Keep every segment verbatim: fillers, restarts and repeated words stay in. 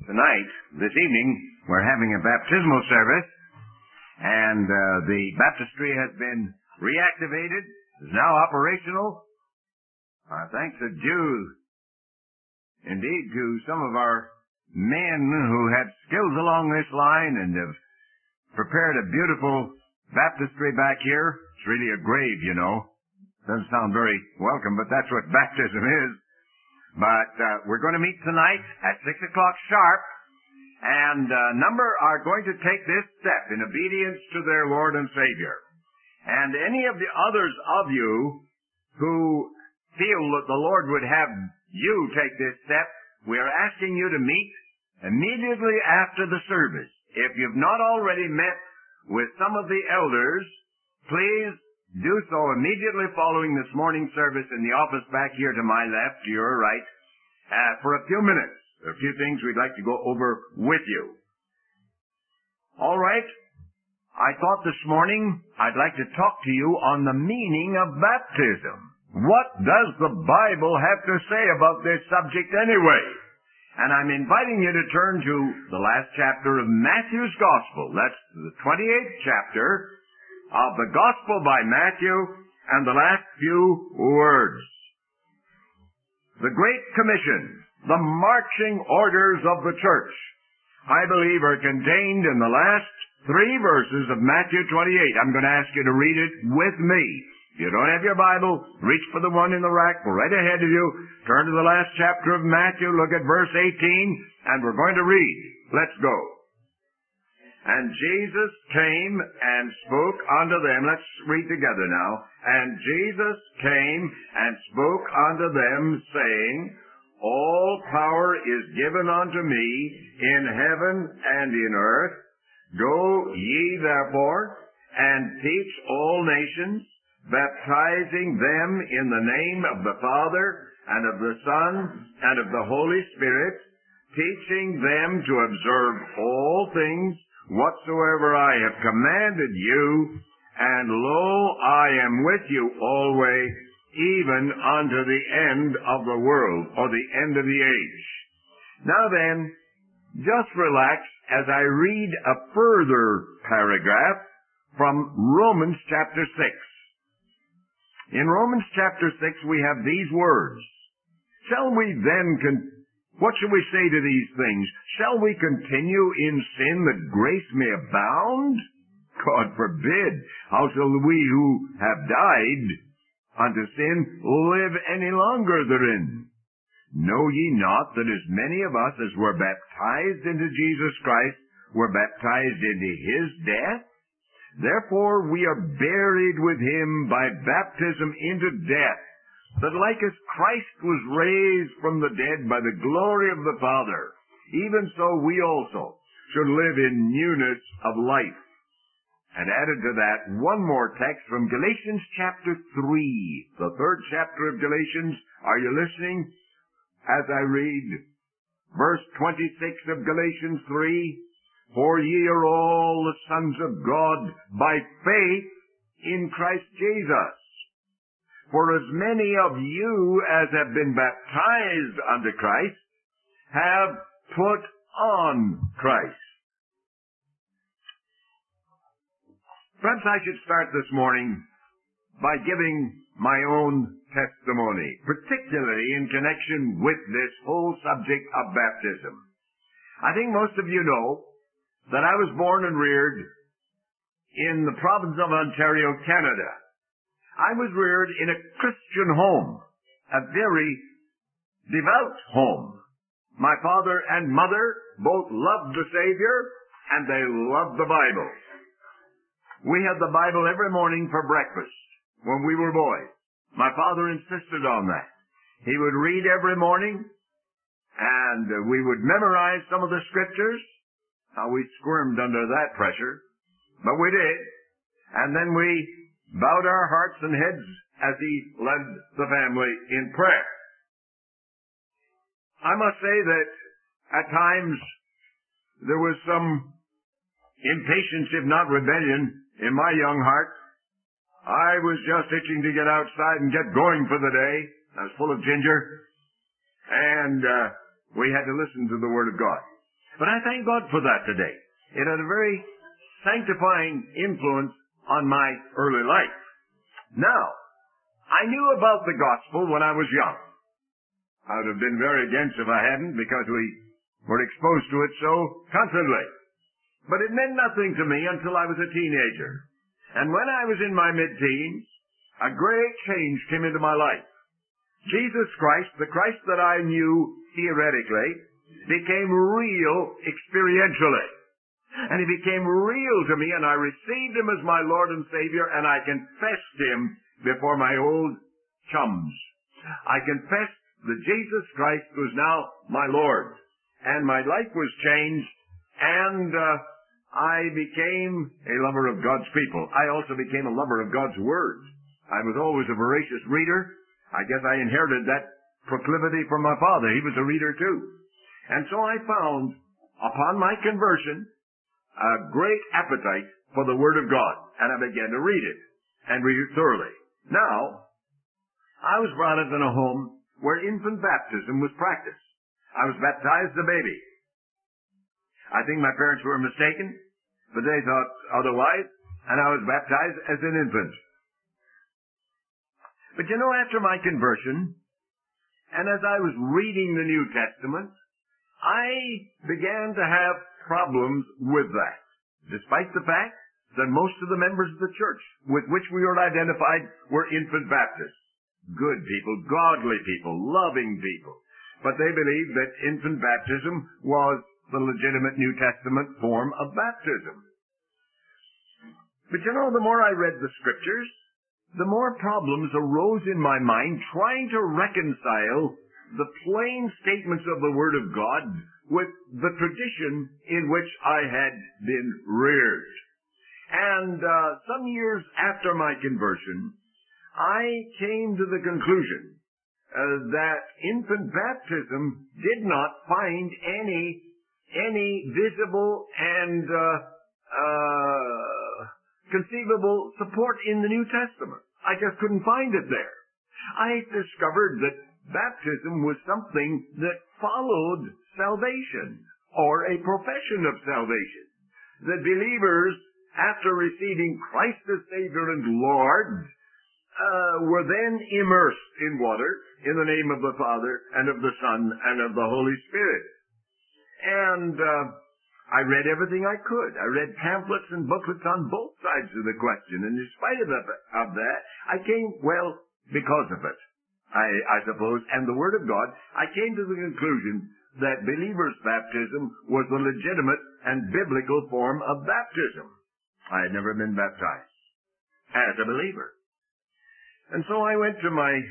Tonight, this evening, we're having a baptismal service, and uh, the baptistry has been reactivated, is now operational. Uh, thanks to Jews, indeed, to some of our men who had skills along this line and have prepared a beautiful baptistry back here. It's really a grave, you know. Doesn't sound very welcome, but that's what baptism is. But uh, we're going to meet tonight at six o'clock sharp, and a number are going to take this step in obedience to their Lord and Savior. And any of the others of you who feel that the Lord would have you take this step, we are asking you to meet immediately after the service. If you've not already met with some of the elders, please do so immediately following this morning service in the office back here to my left, to your right, uh, for a few minutes. There are a few things we'd like to go over with you. All right. I thought this morning I'd like to talk to you on the meaning of baptism. What does the Bible have to say about this subject anyway? And I'm inviting you to turn to the last chapter of Matthew's Gospel. That's the twenty-eighth chapter of the Gospel by Matthew, and the last few words. The Great Commission, the marching orders of the church, I believe are contained in the last three verses of Matthew twenty-eight. I'm going to ask you to read it with me. If you don't have your Bible, reach for the one in the rack right ahead of you. Turn to the last chapter of Matthew, look at verse eighteen, and we're going to read. Let's go. And Jesus came and spoke unto them. Let's read together now. And Jesus came and spoke unto them, saying, All power is given unto me in heaven and in earth. Go ye therefore and teach all nations, baptizing them in the name of the Father and of the Son and of the Holy Spirit, teaching them to observe all things whatsoever I have commanded you, and lo, I am with you always, even unto the end of the world, or the end of the age. Now then, just relax as I read a further paragraph from Romans chapter six. In Romans chapter six we have these words. Shall we then con- What shall we say to these things? Shall we continue in sin that grace may abound? God forbid. How shall we who have died unto sin live any longer therein? Know ye not that as many of us as were baptized into Jesus Christ were baptized into his death? Therefore we are buried with him by baptism into death, that like as Christ was raised from the dead by the glory of the Father, even so we also should live in newness of life. And added to that, one more text from Galatians chapter three, the third chapter of Galatians. Are you listening as I read? Verse twenty-six of Galatians three, For ye are all the sons of God by faith in Christ Jesus. For as many of you as have been baptized unto Christ have put on Christ. Perhaps I should start this morning by giving my own testimony, particularly in connection with this whole subject of baptism. I think most of you know that I was born and reared in the province of Ontario, Canada. I was reared in a Christian home, a very devout home. My father and mother both loved the Savior, and they loved the Bible. We had the Bible every morning for breakfast when we were boys. My father insisted on that. He would read every morning, and we would memorize some of the scriptures. Now, we squirmed under that pressure, but we did. And then we bowed our hearts and heads as he led the family in prayer. I must say that at times there was some impatience, if not rebellion, in my young heart. I was just itching to get outside and get going for the day. I was full of ginger, and uh, we had to listen to the Word of God. But I thank God for that today. It had a very sanctifying influence on my early life. Now, I knew about the gospel when I was young. I would have been very against if I hadn't, because we were exposed to it so constantly. But it meant nothing to me until I was a teenager. And when I was in my mid-teens, a great change came into my life. Jesus Christ, the Christ that I knew theoretically, became real experientially. And he became real to me, and I received him as my Lord and Savior, and I confessed him before my old chums. I confessed that Jesus Christ was now my Lord, and my life was changed, and uh, I became a lover of God's people. I also became a lover of God's Word. I was always a voracious reader. I guess I inherited that proclivity from my father. He was a reader too. And so I found, upon my conversion, a great appetite for the Word of God. And I began to read it, and read it thoroughly. Now, I was brought up in a home where infant baptism was practiced. I was baptized as a baby. I think my parents were mistaken, but they thought otherwise, and I was baptized as an infant. But you know, after my conversion, and as I was reading the New Testament, I began to have problems with that, despite the fact that most of the members of the church with which we were identified were infant Baptists. Good people, godly people, loving people. But they believed that infant baptism was the legitimate New Testament form of baptism. But you know, the more I read the Scriptures, the more problems arose in my mind trying to reconcile the plain statements of the Word of God with the tradition in which I had been reared. And uh, some years after my conversion, I came to the conclusion uh, that infant baptism did not find any any visible and uh, uh, conceivable support in the New Testament. I just couldn't find it there. I discovered that baptism was something that followed salvation, or a profession of salvation. That believers, after receiving Christ as Savior and Lord, uh, were then immersed in water in the name of the Father and of the Son and of the Holy Spirit. And uh, I read everything I could. I read pamphlets and booklets on both sides of the question. And in spite of, the, of that, I came, well, because of it, I, I suppose, and the Word of God, I came to the conclusion that believers' baptism was the legitimate and biblical form of baptism. I had never been baptized as a believer. And so I went to my,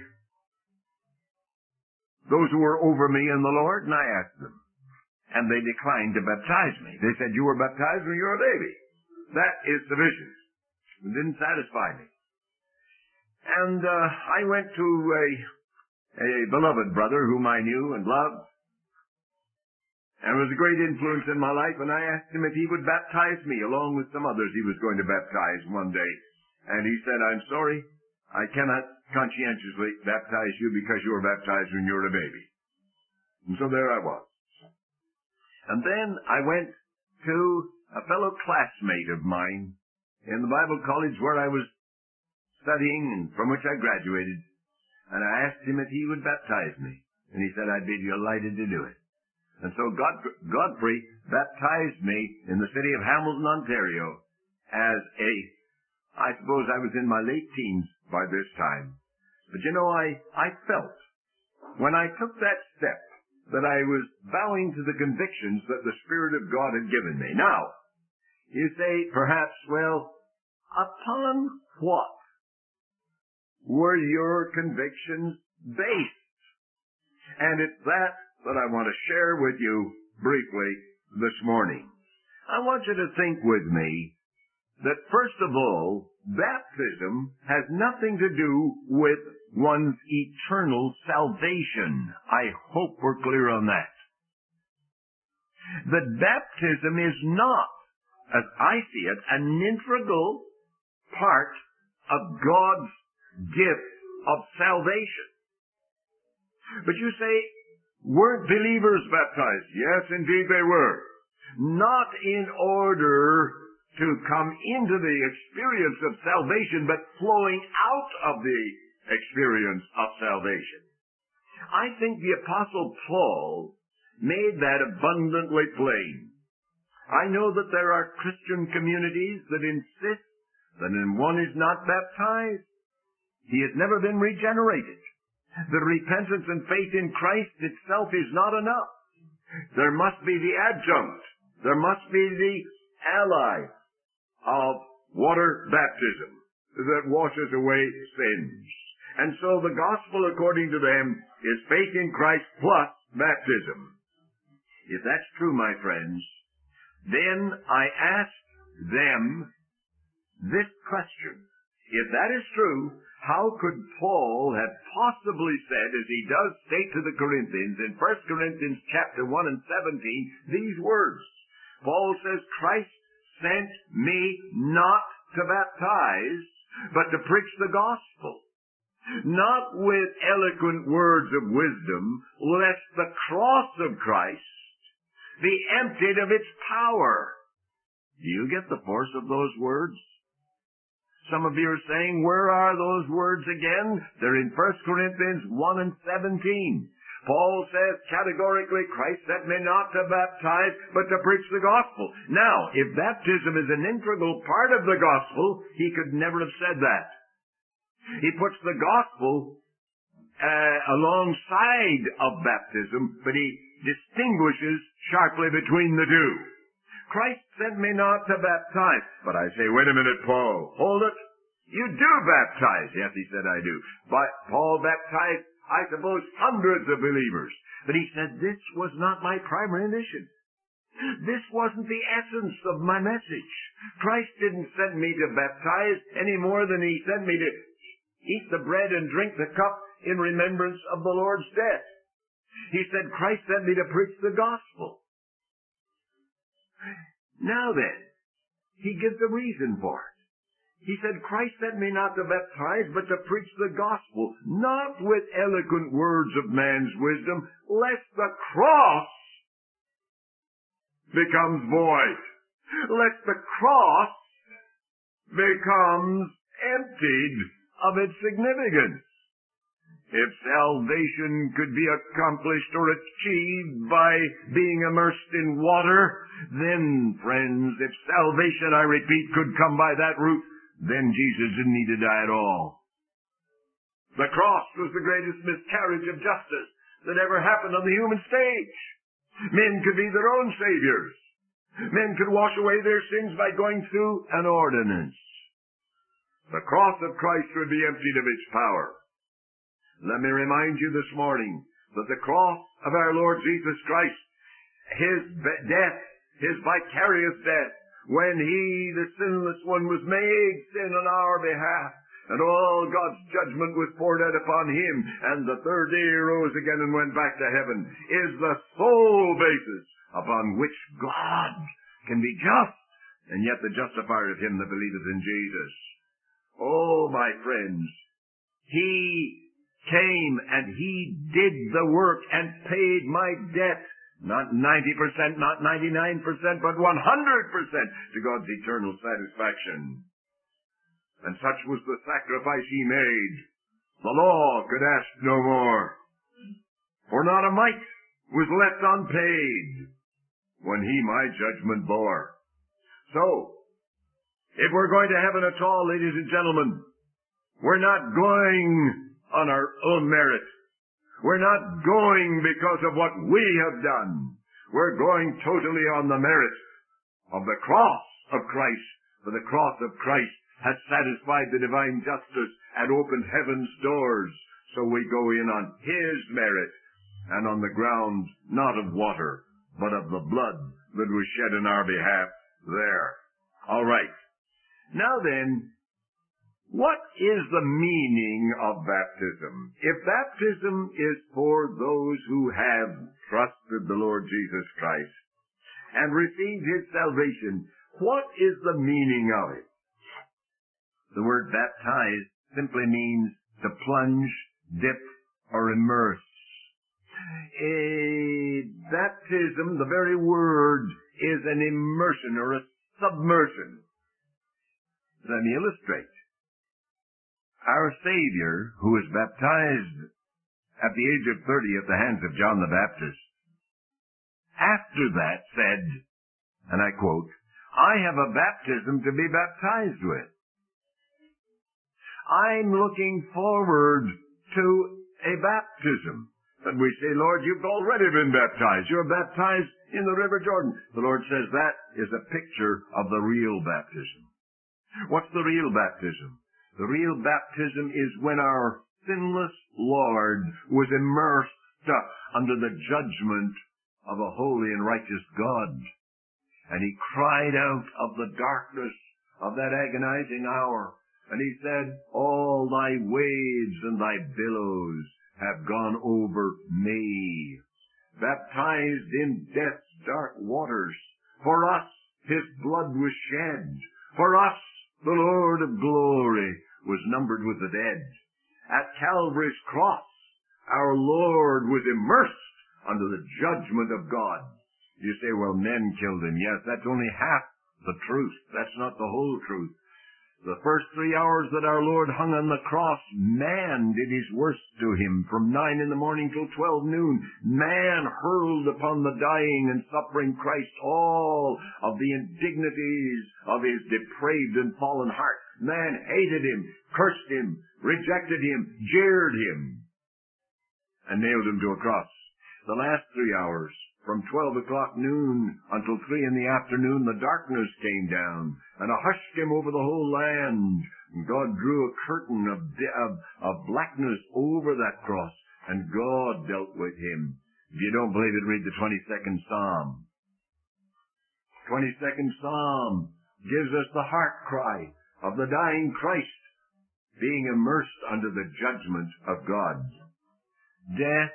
those who were over me in the Lord, and I asked them. And they declined to baptize me. They said, you were baptized when you were a baby. That is sufficient. It didn't satisfy me. And uh, I went to a, a beloved brother whom I knew and loved, and was a great influence in my life, and I asked him if he would baptize me along with some others he was going to baptize one day. And he said, I'm sorry, I cannot conscientiously baptize you because you were baptized when you were a baby. And so there I was. And then I went to a fellow classmate of mine in the Bible college where I was studying and from which I graduated, and I asked him if he would baptize me. And he said, I'd be delighted to do it. And so God, Godfrey baptized me in the city of Hamilton, Ontario, as a, I suppose I was in my late teens by this time. But you know, I, I felt, when I took that step, that I was bowing to the convictions that the Spirit of God had given me. Now, you say, perhaps, well, upon what were your convictions based? And it's that that I want to share with you briefly this morning. I want you to think with me that, first of all, baptism has nothing to do with one's eternal salvation. I hope we're clear on that. That baptism is not, as I see it, an integral part of God's gift of salvation. But you say, weren't believers baptized? Yes, indeed they were. not in order to come into the experience of salvation, but flowing out of the experience of salvation. I think the Apostle Paul made that abundantly plain. I know that there are Christian communities that insist that when one is not baptized, he has never been regenerated. The repentance and faith in Christ itself is not enough. There must be the adjunct. There must be the ally of water baptism that washes away sins. And so the gospel, according to them, is faith in Christ plus baptism. If that's true, my friends, then I ask them this question. If that is true, how could Paul have possibly said, as he does state to the Corinthians in First Corinthians chapter one and seventeen, these words? Paul says, Christ sent me not to baptize, but to preach the gospel, not with eloquent words of wisdom, lest the cross of Christ be emptied of its power. Do you get the force of those words? Some of you are saying, where are those words again? They're in First Corinthians one and seventeen. Paul says categorically, Christ sent me not to baptize, but to preach the gospel. Now, if baptism is an integral part of the gospel, he could never have said that. He puts the gospel uh, alongside of baptism, but he distinguishes sharply between the two. Christ sent me not to baptize. But I say, wait a minute, Paul, hold it. You do baptize. Yes, he said, I do. But Paul baptized, I suppose, hundreds of believers. But he said, this was not my primary mission. This wasn't the essence of my message. Christ didn't send me to baptize any more than he sent me to eat the bread and drink the cup in remembrance of the Lord's death. He said, Christ sent me to preach the gospel. Now then, he gives a reason for it. He said, Christ sent me not to baptize, but to preach the gospel, not with eloquent words of man's wisdom, lest the cross becomes void, lest the cross becomes emptied of its significance. If salvation could be accomplished or achieved by being immersed in water, then, friends, if salvation, I repeat, could come by that route, then Jesus didn't need to die at all. The cross was the greatest miscarriage of justice that ever happened on the human stage. Men could be their own saviors. Men could wash away their sins by going through an ordinance. The cross of Christ would be emptied of its power. Let me remind you this morning that the cross of our Lord Jesus Christ, his death, his vicarious death, when he, the sinless one, was made sin on our behalf, and all God's judgment was poured out upon him, and the third day he rose again and went back to heaven, is the sole basis upon which God can be just, and yet the justifier of him that believeth in Jesus. Oh, my friends, he came and he did the work and paid my debt. Not ninety percent, not ninety-nine percent, but one hundred percent to God's eternal satisfaction. And such was the sacrifice he made. The law could ask no more. For not a mite was left unpaid when he my judgment bore. So, if we're going to heaven at all, ladies and gentlemen, we're not going on our own merit. We're not going because of what we have done. We're going totally on the merit of the cross of Christ. For the cross of Christ has satisfied the divine justice and opened heaven's doors. So we go in on his merit and on the ground not of water, but of the blood that was shed in our behalf there. All right. Now then, what is the meaning of baptism? If baptism is for those who have trusted the Lord Jesus Christ and received his salvation, what is the meaning of it? The word baptize simply means to plunge, dip, or immerse. A baptism, the very word, is an immersion or a submersion. Let me illustrate. Our Savior, who was baptized at the age of thirty at the hands of John the Baptist, after that said, and I quote, "I have a baptism to be baptized with." I'm looking forward to a baptism. But we say, "Lord, you've already been baptized. You're baptized in the River Jordan." The Lord says that is a picture of the real baptism. What's the real baptism? The real baptism is when our sinless Lord was immersed uh, under the judgment of a holy and righteous God. And he cried out of the darkness of that agonizing hour. And he said, "All thy waves and thy billows have gone over me." Baptized in death's dark waters. For us, his blood was shed. For us, the Lord of glory was numbered with the dead. At Calvary's cross, our Lord was immersed under the judgment of God. You say, "Well, men killed him." Yes, that's only half the truth. That's not the whole truth. The first three hours that our Lord hung on the cross, man did his worst to him. From nine in the morning till twelve noon, man hurled upon the dying and suffering Christ all of the indignities of his depraved and fallen heart. Man hated him, cursed him, rejected him, jeered him, and nailed him to a cross. The last three hours, from twelve o'clock noon until three in the afternoon, the darkness came down, and a hush came over the whole land. And God drew a curtain of, of, of blackness over that cross, and God dealt with him. If you don't believe it, read the twenty-second Psalm. twenty-second Psalm gives us the heart cry of the dying Christ being immersed under the judgment of God. Death,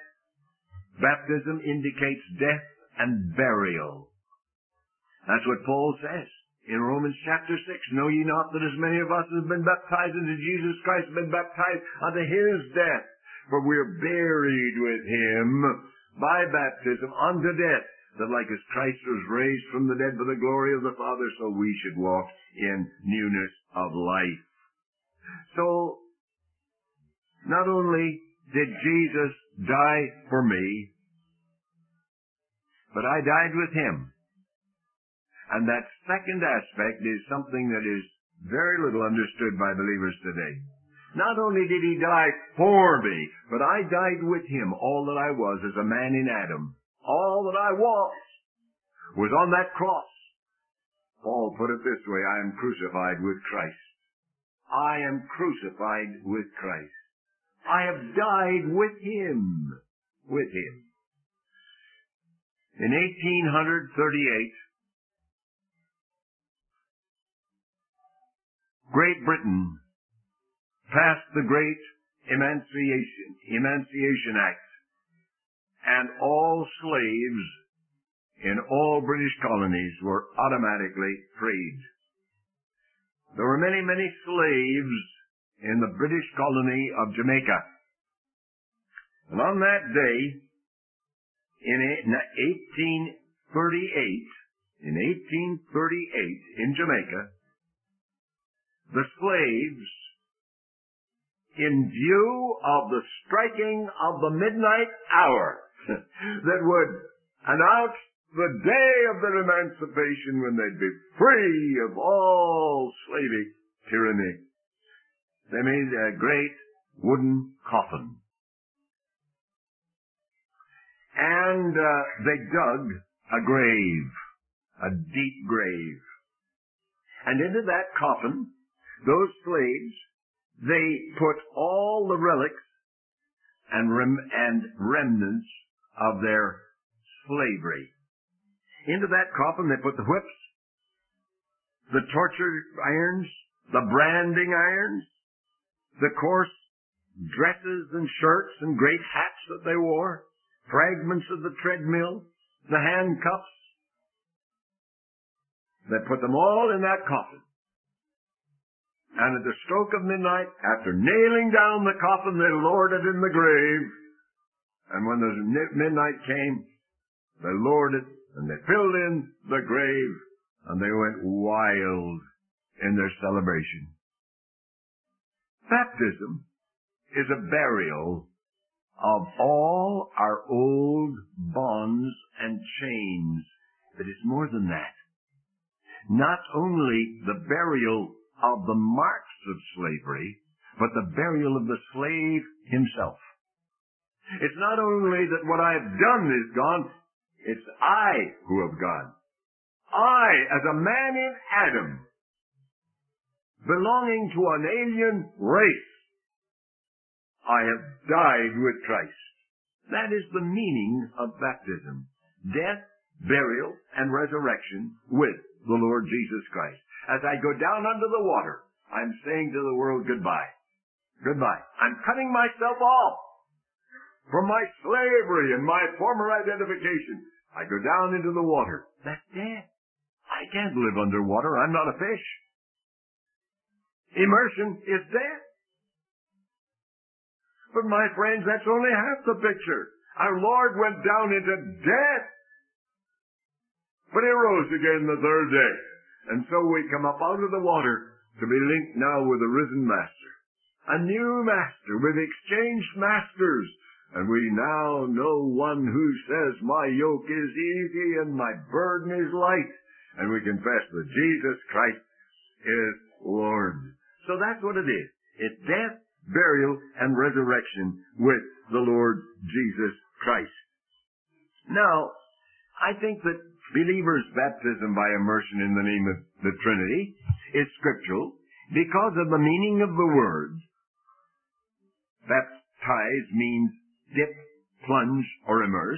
baptism indicates death and burial. That's what Paul says in Romans chapter six. "Know ye not that as many of us as have been baptized into Jesus Christ have been baptized unto his death? For we are buried with him by baptism unto death, that like as Christ was raised from the dead by the glory of the Father, so we should walk in newness of life." So, not only did Jesus die for me, but I died with him. And that second aspect is something that is very little understood by believers today. Not only did he die for me, but I died with him. All that I was as a man in Adam, all that I was, was on that cross. Paul put it this way: I am crucified with Christ. I am crucified with Christ. I have died with him. With him. In eighteen thirty-eight, Great Britain passed the Great Emancipation, Emancipation Act, and all slaves in all British colonies were automatically freed. There were many, many slaves in the British colony of Jamaica. And on that day, in eighteen thirty-eight, in eighteen thirty-eight, in Jamaica, the slaves, in view of the striking of the midnight hour that would announce the day of their emancipation, when they'd be free of all slavery tyranny, they made a great wooden coffin. And uh, they dug a grave, a deep grave. And into that coffin, those slaves, they put all the relics and, rem- and remnants of their slavery. Into that coffin, they put the whips, the torture irons, the branding irons, the coarse dresses and shirts and great hats that they wore, fragments of the treadmill, the handcuffs. They put them all in that coffin. And at the stroke of midnight, after nailing down the coffin, they lowered it in the grave. And when the midnight came, They lowered it, and they filled in the grave, and they went wild in their celebration. Baptism is a burial of all our old bonds and chains. But it's more than that. Not only the burial of the marks of slavery, but the burial of the slave himself. It's not only that what I have done is gone, it's I who have gone. I, as a man in Adam, belonging to an alien race, I have died with Christ. That is the meaning of baptism. Death, burial, and resurrection with the Lord Jesus Christ. As I go down under the water, I'm saying to the world goodbye. Goodbye. I'm cutting myself off from my slavery and my former identification. I go down into the water. That's death. I can't live underwater. I'm not a fish. Immersion is death. But my friends, that's only half the picture. Our Lord went down into death, but he rose again the third day. And so we come up out of the water to be linked now with a risen Master. A new Master. We've exchanged masters. And we now know one who says, my yoke is easy and my burden is light. And we confess that Jesus Christ is Lord. So that's what it is. It's death, burial, and resurrection with the Lord Jesus Christ. Now, I think that believers' baptism by immersion in the name of the Trinity is scriptural because of the meaning of the word. Baptize means dip, plunge, or immerse.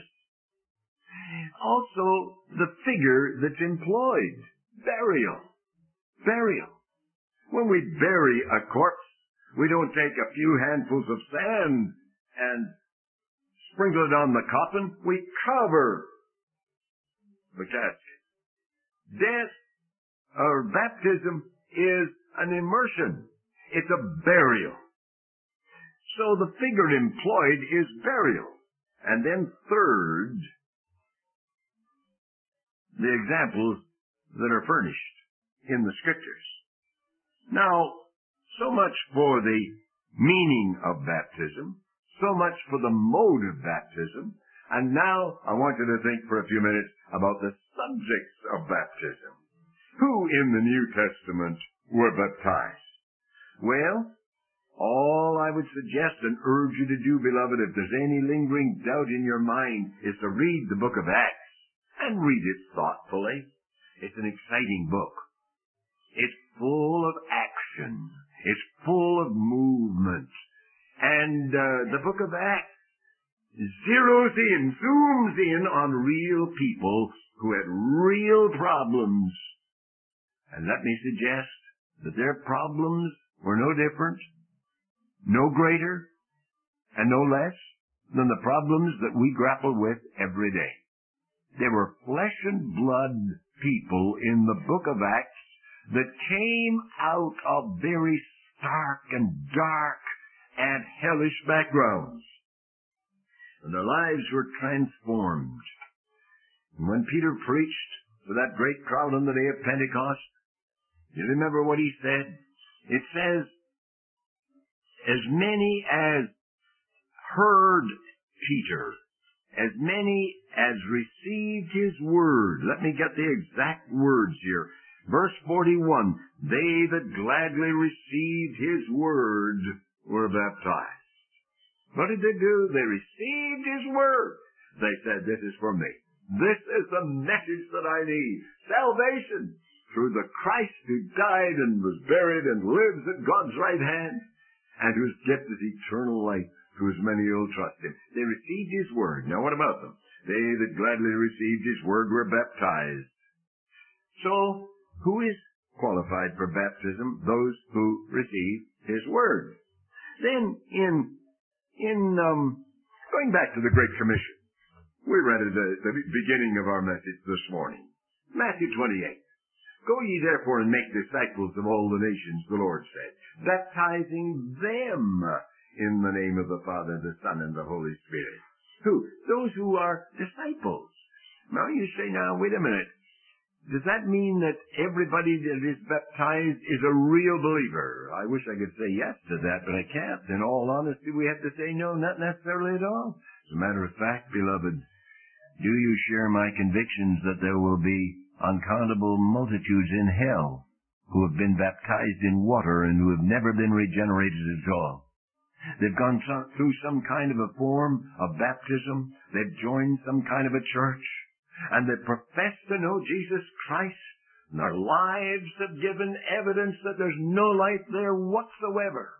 Also, the figure that's employed, burial. Burial. When we bury a corpse, we don't take a few handfuls of sand and sprinkle it on the coffin. We cover the casket. Death or baptism is an immersion. It's a burial. So the figure employed is burial. And then third, the examples that are furnished in the scriptures. Now, so much for the meaning of baptism, so much for the mode of baptism, and now I want you to think for a few minutes about the subjects of baptism. Who in the New Testament were baptized? Well, all I would suggest and urge you to do, beloved, if there's any lingering doubt in your mind, is to read the book of Acts and read it thoughtfully. It's an exciting book. It's full of action. It's full of movement. And uh, the book of Acts zeroes in, zooms in on real people who had real problems. And let me suggest that their problems were no different, no greater, and no less than the problems that we grapple with every day. There were flesh and blood people in the book of Acts that came out of very stark and dark and hellish backgrounds. And their lives were transformed. And when Peter preached to that great crowd on the day of Pentecost, you remember what he said? It says, as many as heard Peter, as many as received his word. Let me get the exact words here. Verse forty-one, they that gladly received his word were baptized. What did they do? They received his word. They said, this is for me. This is the message that I need. Salvation through the Christ who died and was buried and lives at God's right hand, and whose gift is eternal life to as many who will trust him. They received his word. Now what about them? They that gladly received his word were baptized. So, who is qualified for baptism? Those who receive his word. Then, in, in, um, going back to the Great Commission, we read it at the beginning of our message this morning. Matthew twenty-eight. Go ye therefore and make disciples of all the nations, the Lord said, baptizing them in the name of the Father, the Son, and the Holy Spirit. Who? Those who are disciples. Now you say, now, wait a minute. Does that mean that everybody that is baptized is a real believer? I wish I could say yes to that, but I can't. In all honesty, we have to say no, not necessarily at all. As a matter of fact, beloved, do you share my convictions that there will be uncountable multitudes in hell who have been baptized in water and who have never been regenerated at all? They've gone through some kind of a form of baptism. They've joined some kind of a church. And they profess to know Jesus Christ. And their lives have given evidence that there's no life there whatsoever.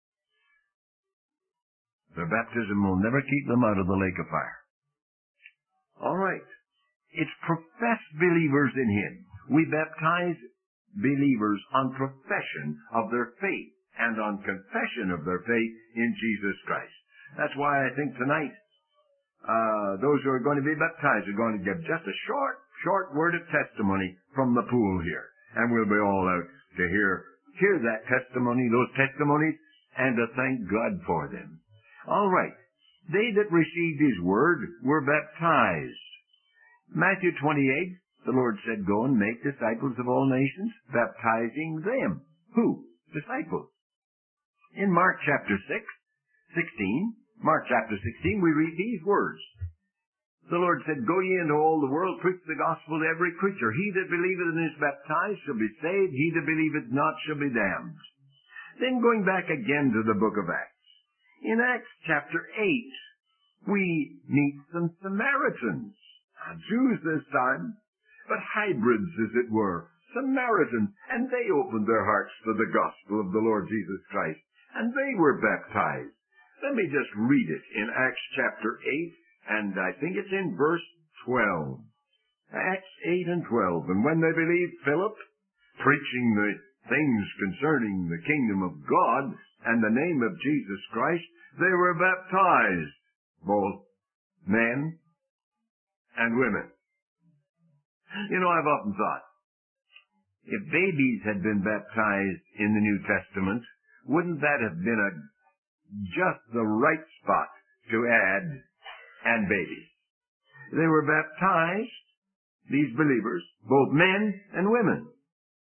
Their baptism will never keep them out of the lake of fire. All right. It's professed believers in Him. We baptize believers on profession of their faith and on confession of their faith in Jesus Christ. That's why I think tonight, uh, those who are going to be baptized are going to give just a short, short word of testimony from the pool here. And we'll be all out to hear, hear that testimony, those testimonies, and to thank God for them. All right. They that received His word were baptized. Matthew twenty-eight, the Lord said, go and make disciples of all nations, baptizing them. Who? Disciples. In Mark chapter six, sixteen, Mark chapter sixteen, we read these words. The Lord said, go ye into all the world, preach the gospel to every creature. He that believeth and is baptized shall be saved. He that believeth not shall be damned. Then going back again to the book of Acts. In Acts chapter eight, we meet some Samaritans. Not Jews this time, but hybrids, as it were. Samaritans. And they opened their hearts to the gospel of the Lord Jesus Christ. And they were baptized. Let me just read it in Acts chapter eight, and I think it's in verse twelve. Acts eight and twelve. And when they believed Philip, preaching the things concerning the kingdom of God and the name of Jesus Christ, they were baptized, both men and women. You know, I've often thought, if babies had been baptized in the New Testament, wouldn't that have been a just the right spot to add and babies? They were baptized, these believers, both men and women.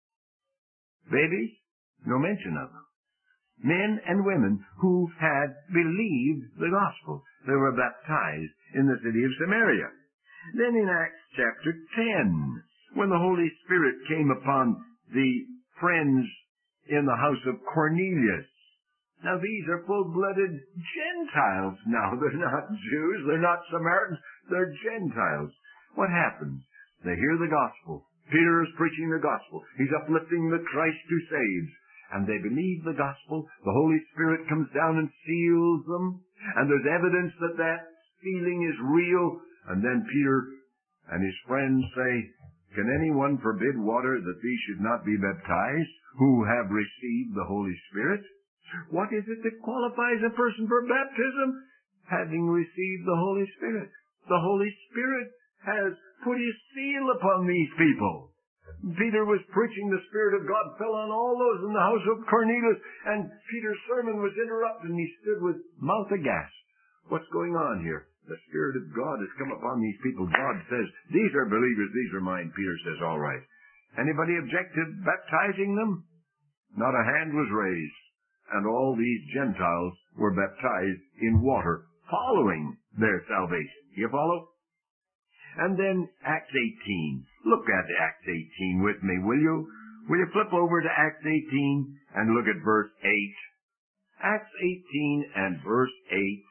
Babies, no mention of them. Men and women who had believed the gospel. They were baptized in the city of Samaria. Then in Acts chapter ten, when the Holy Spirit came upon the friends in the house of Cornelius. Now these are full-blooded Gentiles now. They're not Jews, they're not Samaritans, they're Gentiles. What happens? They hear the gospel. Peter is preaching the gospel. He's uplifting the Christ who saves. And they believe the gospel. The Holy Spirit comes down and seals them. And there's evidence that that sealing is real. And then Peter and his friends say, can anyone forbid water that these should not be baptized who have received the Holy Spirit? What is it that qualifies a person for baptism? Having received the Holy Spirit. The Holy Spirit has put His seal upon these people. Peter was preaching, the Spirit of God fell on all those in the house of Cornelius, and Peter's sermon was interrupted, and he stood with mouth aghast. What's going on here? The Spirit of God has come upon these people. God says, these are believers, these are mine. Peter says, all right. Anybody object to baptizing them? Not a hand was raised. And all these Gentiles were baptized in water, following their salvation. You follow? And then Acts eighteen. Look at Acts eighteen with me, will you? Will you flip over to Acts eighteen and look at verse eight? Acts eighteen and verse eight.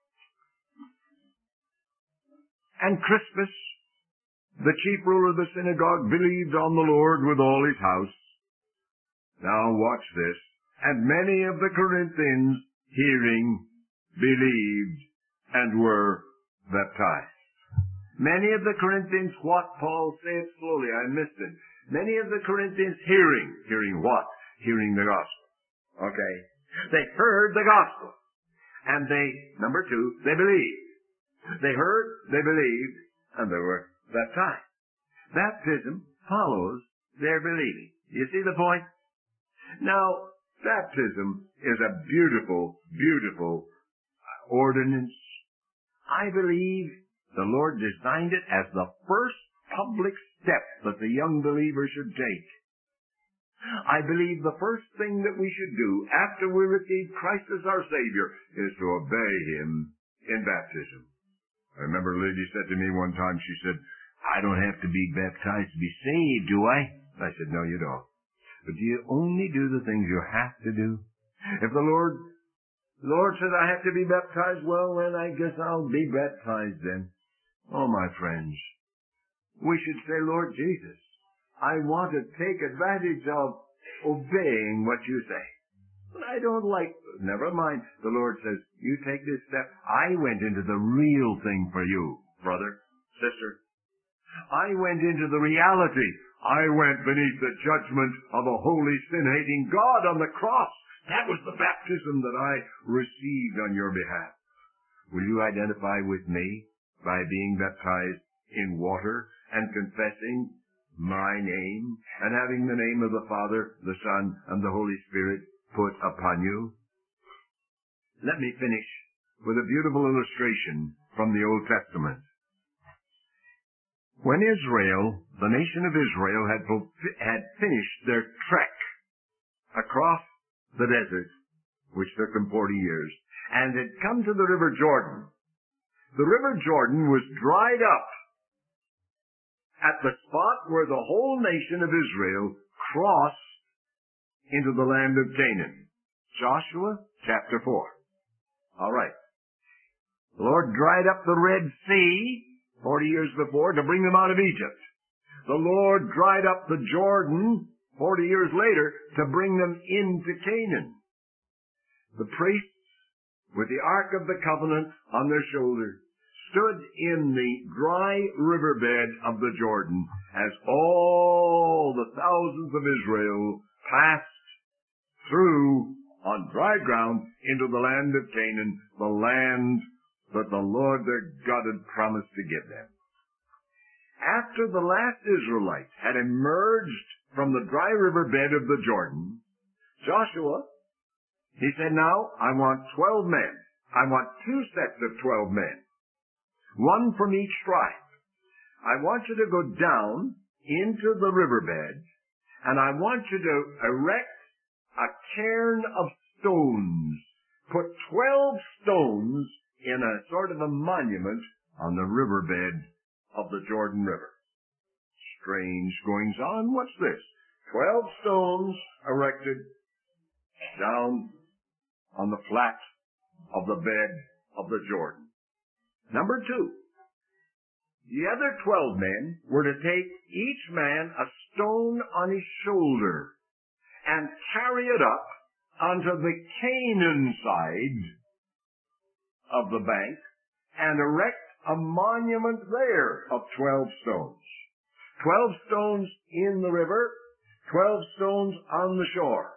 And Crispus, the chief ruler of the synagogue, believed on the Lord with all his house. Now watch this. And many of the Corinthians, hearing, believed, and were baptized. Many of the Corinthians, what? Paul, say it slowly, I missed it. Many of the Corinthians hearing. Hearing what? Hearing the gospel. Okay. They heard the gospel. And they, number two, they believed. They heard, they believed, and they were baptized. Baptism follows their believing. You see the point? Now, baptism is a beautiful, beautiful ordinance. I believe The Lord designed it as the first public step that the young believer should take. I believe the first thing that we should do after we receive Christ as our Savior is to obey Him in baptism. I remember a lady said to me one time, she said, I don't have to be baptized to be saved, do I? I said, no, you don't. But do you only do the things you have to do? If the Lord, the Lord says I have to be baptized, well, then I guess I'll be baptized then. Oh, my friends, we should say, Lord Jesus, I want to take advantage of obeying what you say. But I don't like, never mind. The Lord says, you take this step. I went into the real thing for you, brother, sister. I went into the reality. I went beneath the judgment of a holy, sin-hating God on the cross. That was the baptism that I received on your behalf. Will you identify with me by being baptized in water and confessing my name and having the name of the Father, the Son, and the Holy Spirit put upon you? Let me finish with a beautiful illustration from the Old Testament. When Israel, the nation of Israel, had, had finished their trek across the desert, which took them forty years, and had come to the River Jordan, the River Jordan was dried up at the spot where the whole nation of Israel crossed into the land of Canaan. Joshua chapter four. All right. The Lord dried up the Red Sea forty years before to bring them out of Egypt. The Lord dried up the Jordan forty years later to bring them into Canaan. The priests, with the Ark of the Covenant on their shoulder, stood in the dry riverbed of the Jordan as all the thousands of Israel passed through on dry ground into the land of Canaan, the land that the Lord their God had promised to give them. After the last Israelite had emerged from the dry riverbed of the Jordan, Joshua, he said, now I want twelve men. I want two sets of twelve men, one from each tribe. I want you to go down into the riverbed, and I want you to erect a cairn of stones. Put twelve stones in a sort of a monument on the riverbed of the Jordan River. Strange goings on. What's this? Twelve stones erected down on the flat of the bed of the Jordan. Number two, the other twelve men were to take each man a stone on his shoulder and carry it up onto the Canaan side of the bank and erect a monument there of twelve stones. Twelve stones in the river, twelve stones on the shore.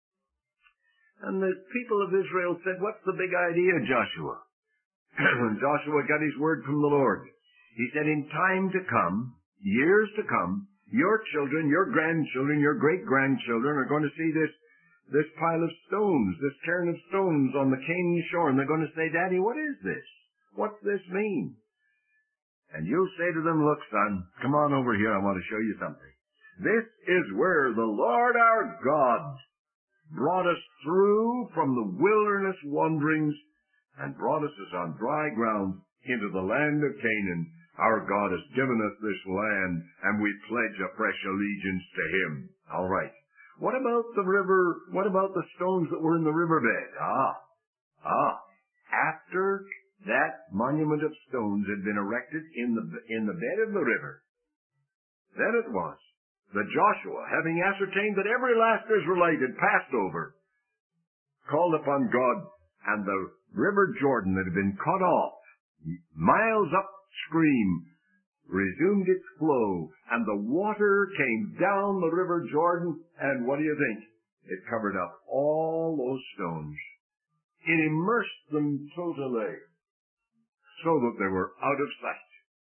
And the people of Israel said, what's the big idea, Joshua? Joshua got his word from the Lord. He said, in time to come, years to come, your children, your grandchildren, your great-grandchildren are going to see this this pile of stones, this cairn of stones on the Canaan shore, and they're going to say, Daddy, what is this? What's this mean? And you'll say to them, look, son, come on over here, I want to show you something. This is where the Lord our God brought us through from the wilderness wanderings and brought us as on dry ground into the land of Canaan. Our God has given us this land, and we pledge a fresh allegiance to Him. All right. What about the river, what about the stones that were in the riverbed? Ah, ah. After that monument of stones had been erected in the, in the bed of the river, then it was that Joshua, having ascertained that every last Israelite had passed over, called upon God, and the river Jordan that had been cut off, miles upstream, resumed its flow, and the water came down the river Jordan, and what do you think? It covered up all those stones. It immersed them totally, so that they were out of sight.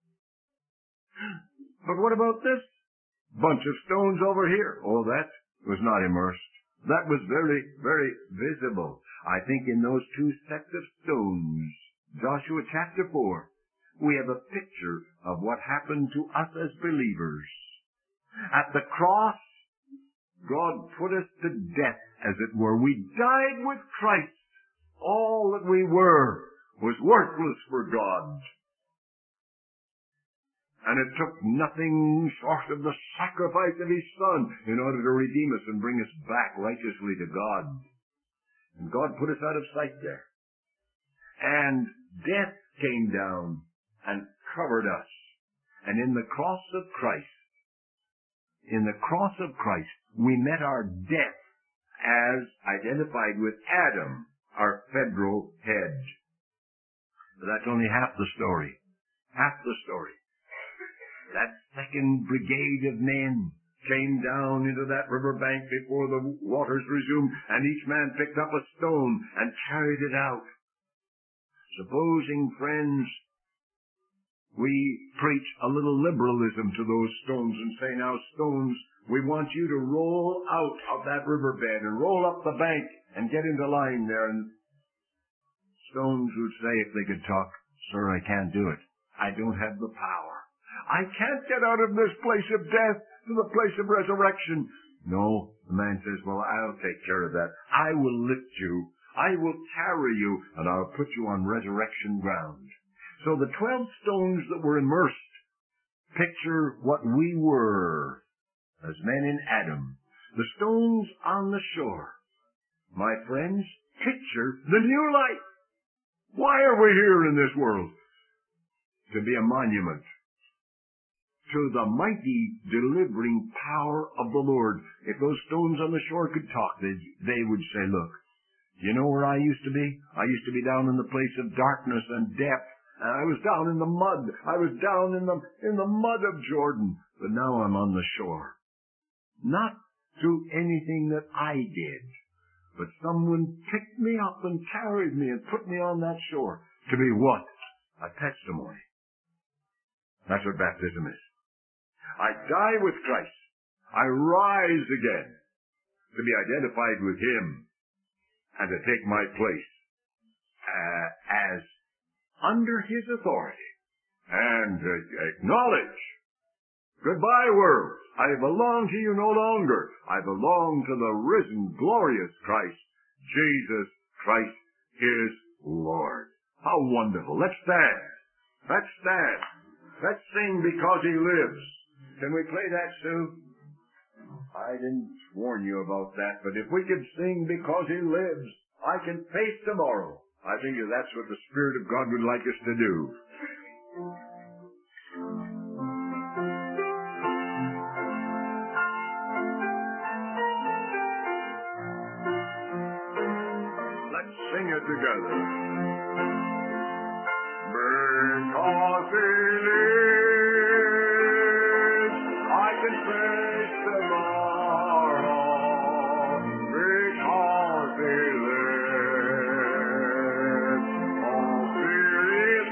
But what about this bunch of stones over here? Oh, that was not immersed. That was very, very visible. I think in those two sets of stones, Joshua chapter four, we have a picture of what happened to us as believers. At the cross, God put us to death, as it were. We died with Christ. All that we were was worthless for God. And it took nothing short of the sacrifice of His Son in order to redeem us and bring us back righteously to God. And God put us out of sight there. And death came down and covered us. And in the cross of Christ, in the cross of Christ, we met our death as identified with Adam, our federal head. But that's only half the story. Half the story. That second brigade of men came down into that riverbank before the waters resumed, and each man picked up a stone and carried it out. Supposing, friends, we preach a little liberalism to those stones and say, now, stones, we want you to roll out of that riverbed and roll up the bank and get into line there. And stones would say, if they could talk, sir, I can't do it. I don't have the power. I can't get out of this place of death to the place of resurrection. No, the man says, well, I'll take care of that. I will lift you. I will carry you, and I'll put you on resurrection ground. So the twelve stones that were immersed picture what we were as men in Adam. The stones on the shore, my friends, picture the new life. Why are we here in this world? To be a monument to the mighty delivering power of the Lord. If those stones on the shore could talk, they, they would say, look, you know where I used to be? I used to be down in the place of darkness and death. And I was down in the mud. I was down in the, in the mud of Jordan. But now I'm on the shore. Not through anything that I did, but someone picked me up and carried me and put me on that shore. To be what? A testimony. That's what baptism is. I die with Christ. I rise again to be identified with Him and to take my place uh, as under His authority and uh, acknowledge, goodbye world, I belong to you no longer. I belong to the risen, glorious Christ. Jesus Christ is Lord. How wonderful. Let's stand. Let's stand. Let's sing because He lives. Can we play that, Sue? I didn't warn you about that, but if we could sing because He lives, I can face tomorrow. I think that's what the Spirit of God would like us to do. Let's sing it together. Because He lives, I can face tomorrow. Because He lives, all fear is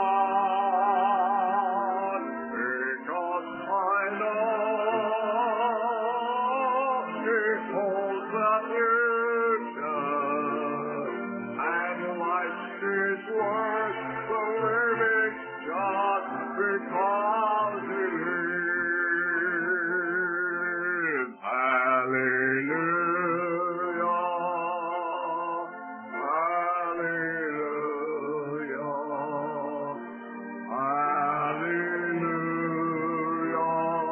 gone. Because I know He holds the future, and life is worth the living just because He lives. Hallelujah. Hallelujah. Hallelujah.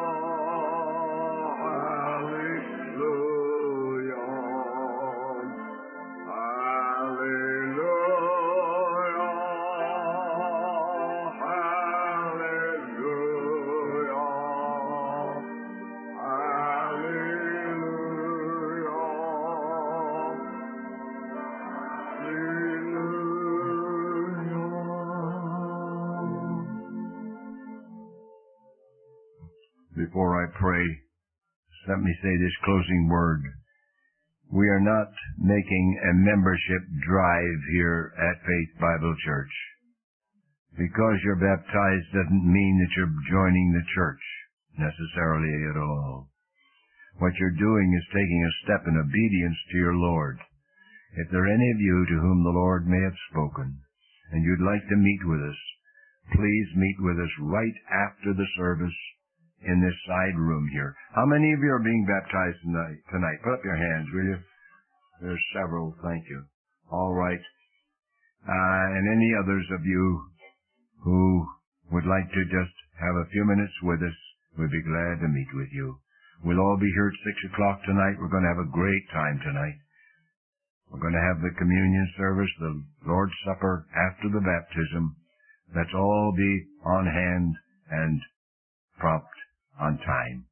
Before I pray, let me say this closing word. We are not making a membership drive here at Faith Bible Church. Because you're baptized doesn't mean that you're joining the church necessarily at all. What you're doing is taking a step in obedience to your Lord. If there are any of you to whom the Lord may have spoken, and you'd like to meet with us, please meet with us right after the service in this side room here. How many of you are being baptized tonight? tonight? Put up your hands, will you? There's several. Thank you. All right. Uh, and any others of you who would like to just have a few minutes with us, we'd be glad to meet with you. We'll all be here at six o'clock tonight. We're going to have a great time tonight. We're going to have the communion service, the Lord's Supper after the baptism. Let's all be on hand and prompt on time.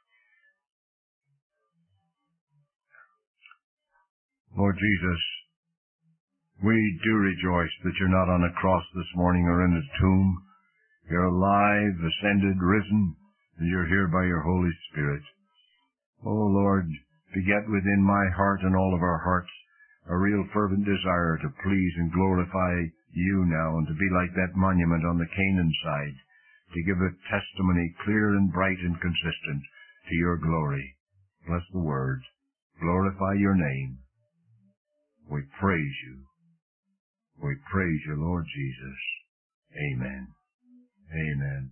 Lord Jesus, we do rejoice that you're not on a cross this morning or in a tomb. You're alive, ascended, risen, and you're here by your Holy Spirit. Oh, Lord, beget within my heart and all of our hearts a real fervent desire to please and glorify you now and to be like that monument on the Canaan side, to give a testimony clear and bright and consistent to your glory. Bless the word. Glorify your name. We praise you. We praise you, Lord Jesus. Amen. Amen.